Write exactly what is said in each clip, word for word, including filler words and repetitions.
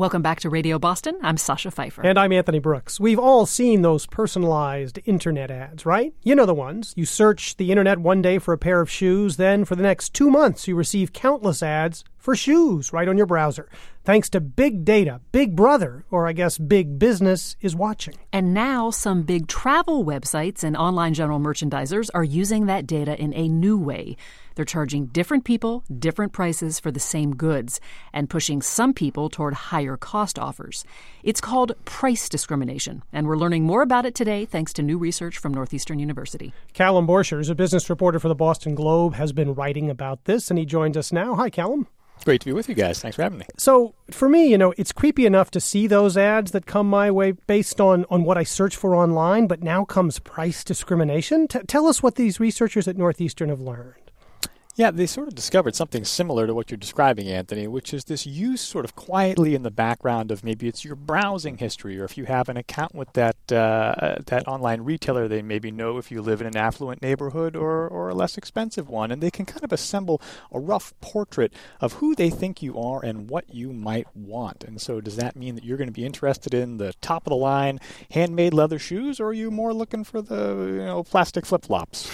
Welcome back to Radio Boston. I'm Sasha Pfeiffer. And I'm Anthony Brooks. We've all seen those personalized internet ads, right? You know the ones. You search the internet one day for a pair of shoes, then for the next two months you receive countless ads for shoes right on your browser. Thanks to big data, Big Brother, or I guess big business, is watching. And now some big travel websites and online general merchandisers are using that data in a new way. They're charging different people different prices for the same goods and pushing some people toward higher cost offers. It's called price discrimination, and we're learning more about it today thanks to new research from Northeastern University. Callum Borchers, a business reporter for the Boston Globe, has been writing about this, and he joins us now. Hi, Callum. Great to be with you guys. Thanks for having me. So for me, you know, it's creepy enough to see those ads that come my way based on, on what I search for online, but now comes price discrimination. T- tell us what these researchers at Northeastern have learned. Yeah, they sort of discovered something similar to what you're describing, Anthony, which is this use sort of quietly in the background of maybe it's your browsing history, or if you have an account with that uh, that online retailer, they maybe know if you live in an affluent neighborhood or, or a less expensive one, and they can kind of assemble a rough portrait of who they think you are and what you might want. And so does that mean that you're going to be interested in the top-of-the-line handmade leather shoes, or are you more looking for the you know plastic flip-flops?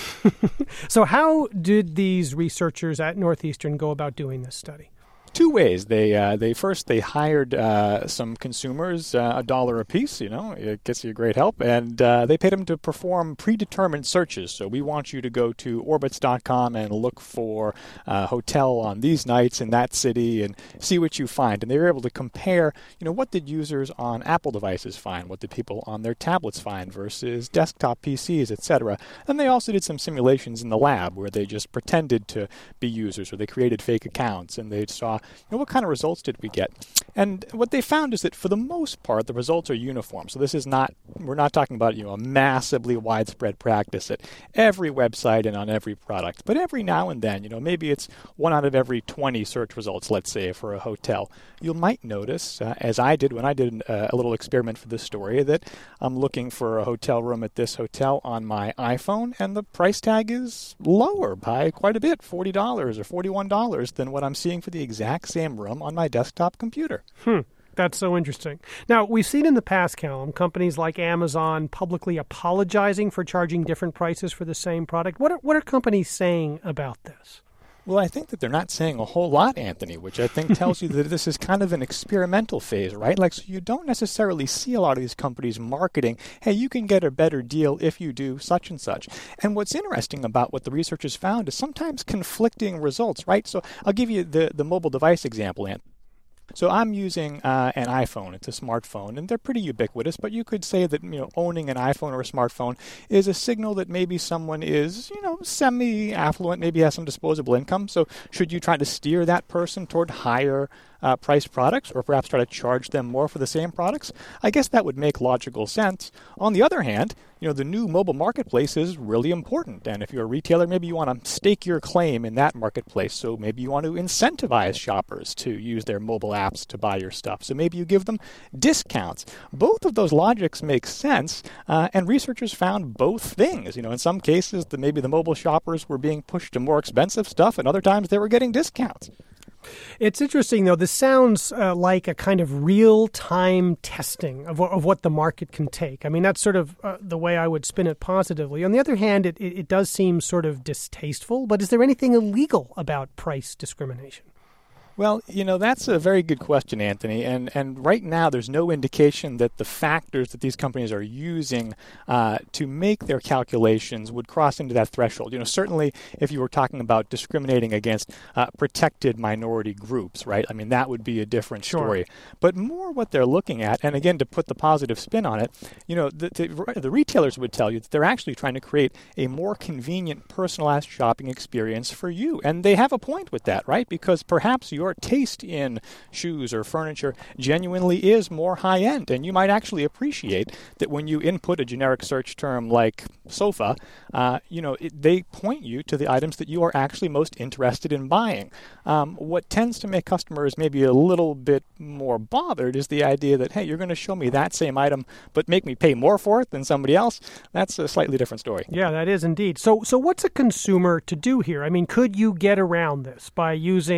So how did these researchers Researchers at Northeastern go about doing this study? Two ways. They uh, they first they hired uh, some consumers uh, a dollar a piece. You know, it gets you great help, and uh, they paid them to perform predetermined searches. So we want you to go to orbitz dot com and look for a hotel on these nights in that city and see what you find. And they were able to compare, you know, what did users on Apple devices find, what did people on their tablets find versus desktop P Cs, et cetera. And they also did some simulations in the lab where they just pretended to be users, or they created fake accounts, and they saw, you know, what kind of results did we get? And what they found is that for the most part, the results are uniform. So this is not, we're not talking about, you know, a massively widespread practice at every website and on every product. But every now and then, you know, maybe it's one out of every twenty search results, let's say, for a hotel. You might notice, uh, as I did when I did uh, a little experiment for this story, that I'm looking for a hotel room at this hotel on my iPhone, and the price tag is lower by quite a bit, forty dollars or forty-one dollars, than what I'm seeing for the exact same room on my desktop computer. Hmm. That's so interesting. Now, we've seen in the past, Callum, companies like Amazon publicly apologizing for charging different prices for the same product. What are, what are companies saying about this? Well, I think that they're not saying a whole lot, Anthony, which I think tells you that this is kind of an experimental phase, right? Like, so you don't necessarily see a lot of these companies marketing, hey, you can get a better deal if you do such and such. And what's interesting about what the researchers found is sometimes conflicting results, right? So I'll give you the, the mobile device example, Anthony. So I'm using uh, an iPhone. It's a smartphone, and they're pretty ubiquitous, but you could say that, you know, owning an iPhone or a smartphone is a signal that maybe someone is, you know, semi-affluent, maybe has some disposable income. So should you try to steer that person toward higher uh, priced products, or perhaps try to charge them more for the same products? I guess that would make logical sense. On the other hand, you know, the new mobile marketplace is really important. And if you're a retailer, maybe you want to stake your claim in that marketplace. So maybe you want to incentivize shoppers to use their mobile apps to buy your stuff. So maybe you give them discounts. Both of those logics make sense. Uh, and researchers found both things. You know, in some cases, the, maybe the mobile shoppers were being pushed to more expensive stuff, and other times they were getting discounts. It's interesting, though. This sounds uh, like a kind of real-time testing of, of what the market can take. I mean, that's sort of uh, the way I would spin it positively. On the other hand, it, it, it does seem sort of distasteful. But is there anything illegal about price discrimination? Well, you know, that's a very good question, Anthony. And and right now, there's no indication that the factors that these companies are using uh, to make their calculations would cross into that threshold. You know, certainly if you were talking about discriminating against uh, protected minority groups, right? I mean, that would be a different story. Sure. But more what they're looking at, and again, to put the positive spin on it, you know, the, the, the retailers would tell you that they're actually trying to create a more convenient, personalized shopping experience for you. And they have a point with that, right? Because perhaps your taste in shoes or furniture genuinely is more high-end, and you might actually appreciate that when you input a generic search term like sofa, uh, you know, it, they point you to the items that you are actually most interested in buying. Um, what tends to make customers maybe a little bit more bothered is the idea that, hey, you're going to show me that same item but make me pay more for it than somebody else. That's a slightly different story. Yeah, that is indeed. So, so what's a consumer to do here? I mean, could you get around this by using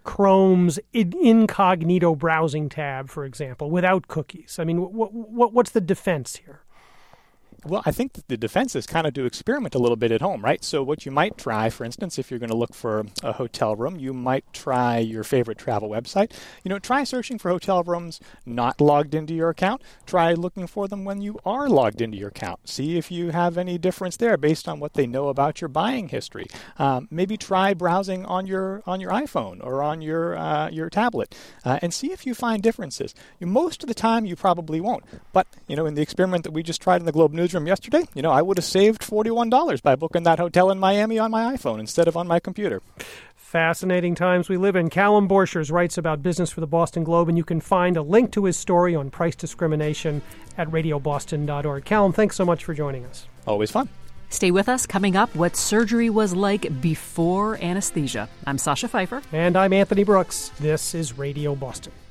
Chrome's incognito browsing tab, for example, without cookies? I mean, what, what, what's the defense here? Well, I think that the defense is kind of to experiment a little bit at home, right? So what you might try, for instance, if you're going to look for a hotel room, you might try your favorite travel website. You know, try searching for hotel rooms not logged into your account. Try looking for them when you are logged into your account. See if you have any difference there based on what they know about your buying history. Um, maybe try browsing on your on your iPhone or on your uh, your tablet uh, and see if you find differences. You, most of the time, you probably won't. But, you know, in the experiment that we just tried in the Globe Newsroom yesterday, you know, I would have saved forty-one dollars by booking that hotel in Miami on my iPhone instead of on my computer. Fascinating times we live in. Callum Borchers writes about business for the Boston Globe, and you can find a link to his story on price discrimination at radio boston dot org. Callum, thanks so much for joining us. Always fun. Stay with us. Coming up, what surgery was like before anesthesia. I'm Sasha Pfeiffer. And I'm Anthony Brooks. This is Radio Boston.